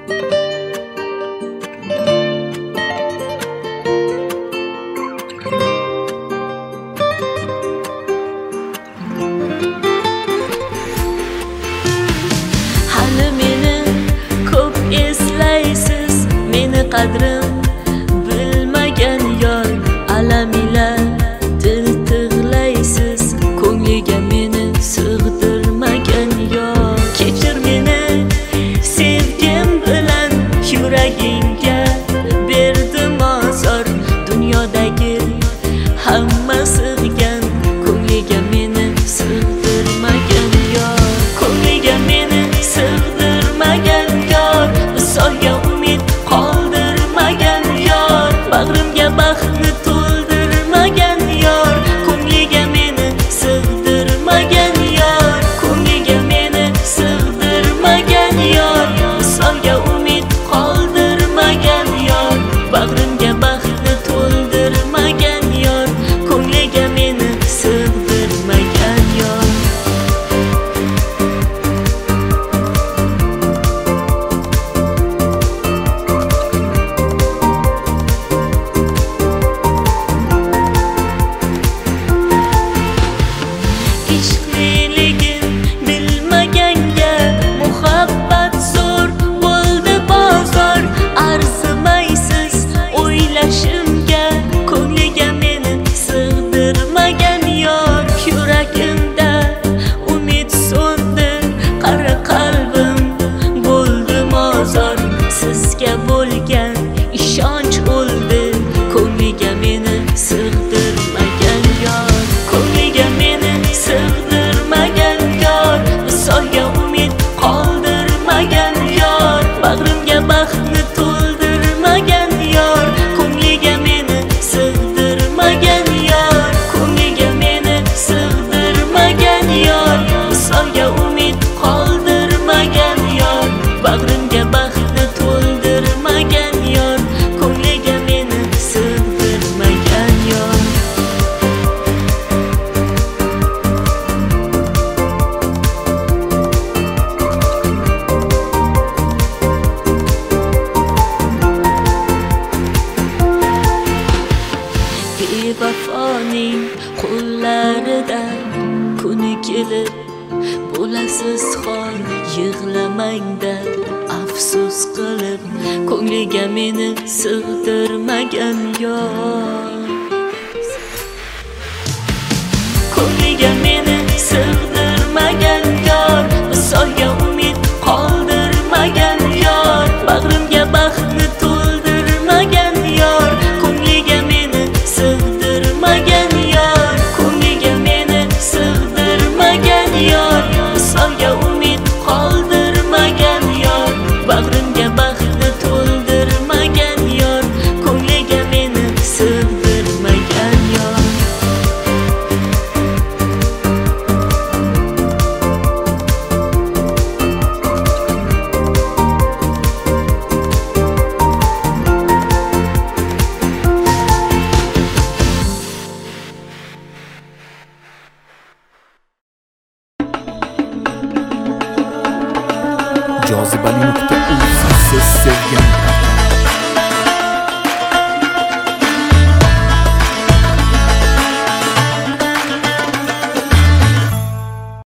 Hali meni ko'p eslaysiz, meni qadrim bilmagan yor, alam ila dil tig'laysiz, ko'ngliga meni sig'dirmagan yor. Kechir meni sevgim bilan, yuragingga berdim ozor, dunyodagi hamma sig'gan, ko'ngliga meni sig'dirmagan yor, ko'ngliga meni sig'dirmagan yor, visolga umid qoldirmagan yor, bag'rimga baxtni to'ldirmagan yor, ko'ngliga meni sig'dirmagan yor, ko'ngliga meni sig'dirmagan yor, visolga umid qoldirmagan yor, bag'rimga baxtni to'ldirmagan yor, ko'ngliga meni sig'dirmagan yor. Ishqliligin bilmaganga muhabbat zo'r bo'ldi bozor, arzimaysiz o'ylashimga, ko'ngliga meni sig'dirmagan yor, yuragimda umid so'ndi, qara qalbim bo'ldi mozor, sizga bo'lgan ishonch o'ldi, ko'ngliga meni sig'dirmagan yor, ko'ngliga meni sig'dirmagan yor, visolga umid qoldirmagan yor, bag'rimga baxtni to'ldirmagan yor, ko'ngliga meni sig'dirmagan yor, ko'ngliga meni sig'dirmagan yor, visolga umid qoldirmagan yor, bag'rimga baxtni to'ldirmagan yor, ko'ngliga meni sig'dirmagan yor. Bevafoning qo'llarida kuni kelib bo'lasiz xor, yig'lamangda afsus qilib, ko'ngliga meni sig'dirmagan yor, ko'ngliga meni sig'dirmagan yor, visolga umid qoldirmagan yor, bag'rimga baxtni to'ldirmagan yor, ko'ngliga meni sig'dirmagan yor, ko'ngliga meni sig'dirmagan yor, visolga umid qoldirmagan yor, bag'rimga baxtni to'ldirmagan yor, ko'ngliga meni sig'dirmagan yor. Jozibali.uz siz sevgan